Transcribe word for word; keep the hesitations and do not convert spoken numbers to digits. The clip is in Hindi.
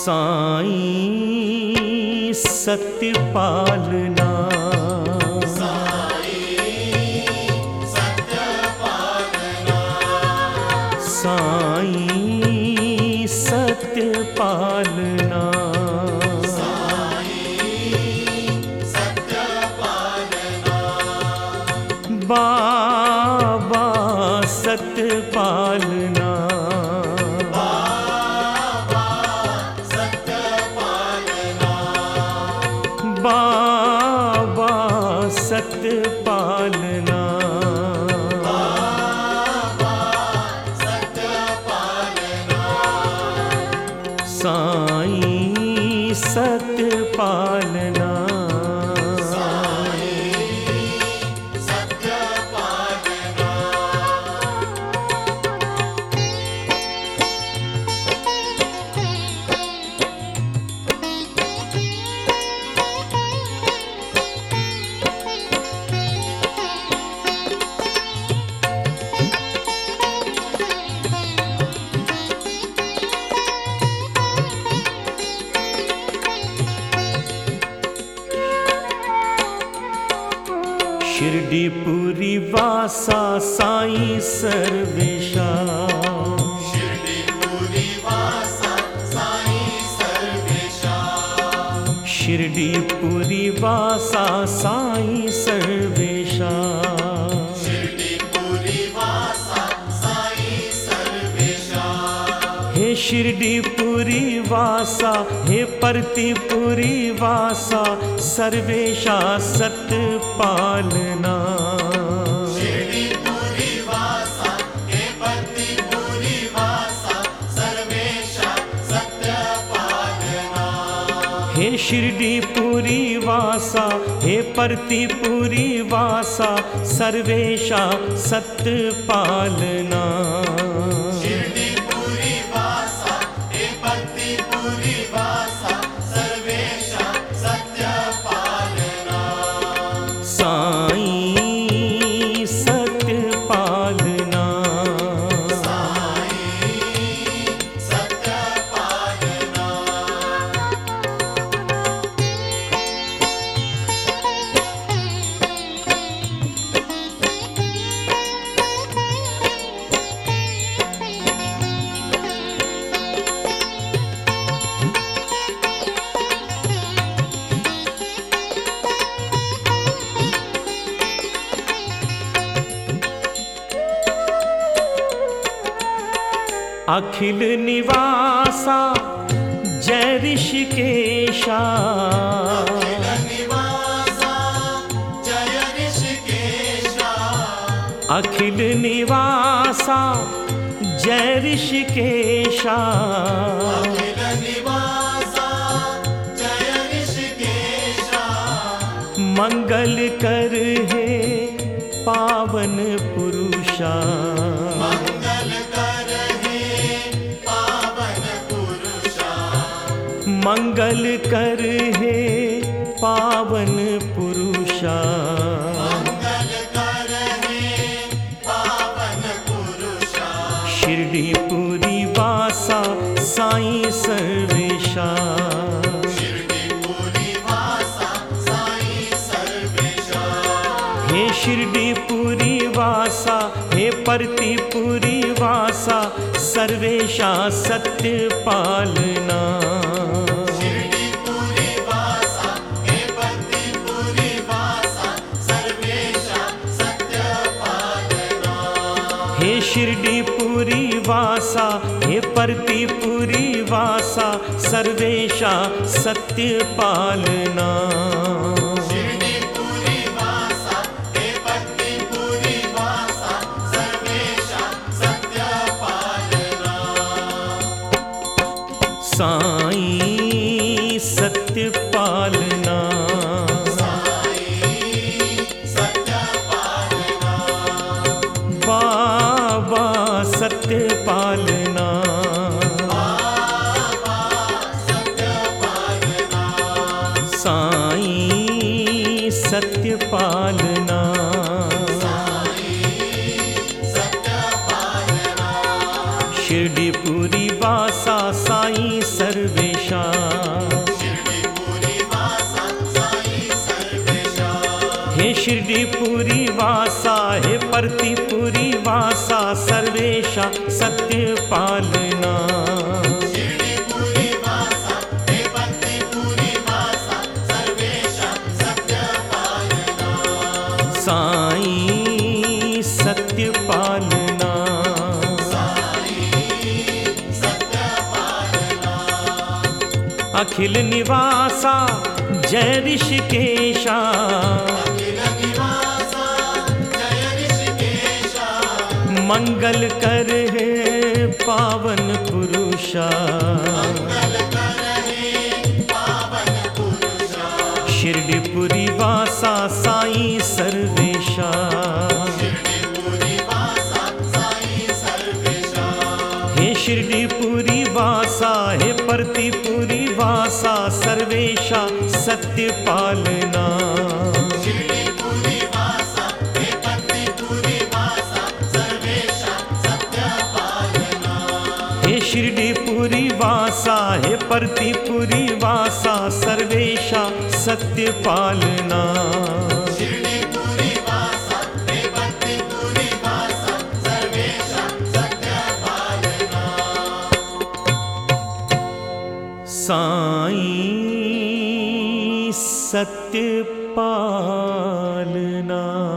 साईं सत्य पालना, साईं सत्य पालना, साईं सत्य पालना, साईं सत्य पालना, बाबा सत्य पालना, बाबा सत्य पालना, बाबा सत्य पालना, साईं सत्य पालना, साईं सत्य पालना। शिरडीपुरी वासा साईं सर्वेशा, शिरडीपुरी वासा साईं सर्वेशा, शिरडीपुरी वासा साईं सर्वेशा, शिरडीपुरी वासा साईं सर्वेशा, हे शिरडीपुरी वासा हे परतीपुरी वासा सर्वेशा सत्य पालना, शिरडीपुरी वासा हे परतीपुरी वासा सर्वेशा सत्य पालना, हे शिरडीपुरी वासा हे परतीपुरी वासा सर्वेशा सत्य पालना, शिरडीपुरी वासा हे परतीपुरी वासा सर्वेशा सत्य पालना, साईं सत्य पालना, साईं सत्य पालना। अखिल निवासा जय ऋषिकेशा, अखिल निवासा जय ऋषिकेशा, अखिल निवासा जय ऋषिकेशा, अखिल निवासा जय ऋषिकेशा, मंगल कर हे पावन पुरुषा, मंगल कर हे पावन पुरुषा, मंगल कर हे पावन पुरुषा, मंगल कर हे पावन पुरुषा, शिरडीपुरी वासा साईं सर्वेशा, शिरडीपुरी वासा साईं सर्वेशा, हे शिरडीपुरी वासा हे परतीपुरी वासा सर्वेशा सत्य पालना, शिरडीपुरी वासा हे परतीपुरी वासा सर्वेशा सत्य पालना, हे शिरडीपुरी वासा हे परतीपुरी वासा सर्वेशा सत्य पालना, शिरडीपुरी वासा हे परतीपुरी वासा सर्वेशा सत्य पालना, साईं सत्य पालना, साईं सत्य पालना, बाबा सत्य पालना, बाबा सत्य पालना, साईं सत्य पालना, साईं सत्य पालना, शिरडीपुरी वासा साईं सर्वेशा, शिरडीपुरी वासा हे परतीपुरी वासा सर्वेशा सत्य पालना शिरडीपुरी वासा हे परतीपुरी वासा सर्वेशा सत्य पालना साईं सत्य पालना अखिल निवासा जय ऋषिकेशा अखिल निवासा जय ऋषिकेशा मंगल कर हे पावन पुरुषा मंगल कर हे पावन पुरुषा शिरडीपुरी वासा साईं सर्वेशा शिरडीपुरी वासा साईं सर्वेशा हे शिरडीपुरी वासा हे परतीपुरी वासा सर्वेशा सत्य पालना शिरडीपुरी वासा हे परतीपुरी वासा सर्वेशा सत्य पालना हे शिरडीपुरी वासा हे परतीपुरी वासा सर्वेशा सत्य पालना शिरडीपुरी वासा हे परतीपुरी वासा सर्वेशा सत्य पालना साईं सत्य पालना।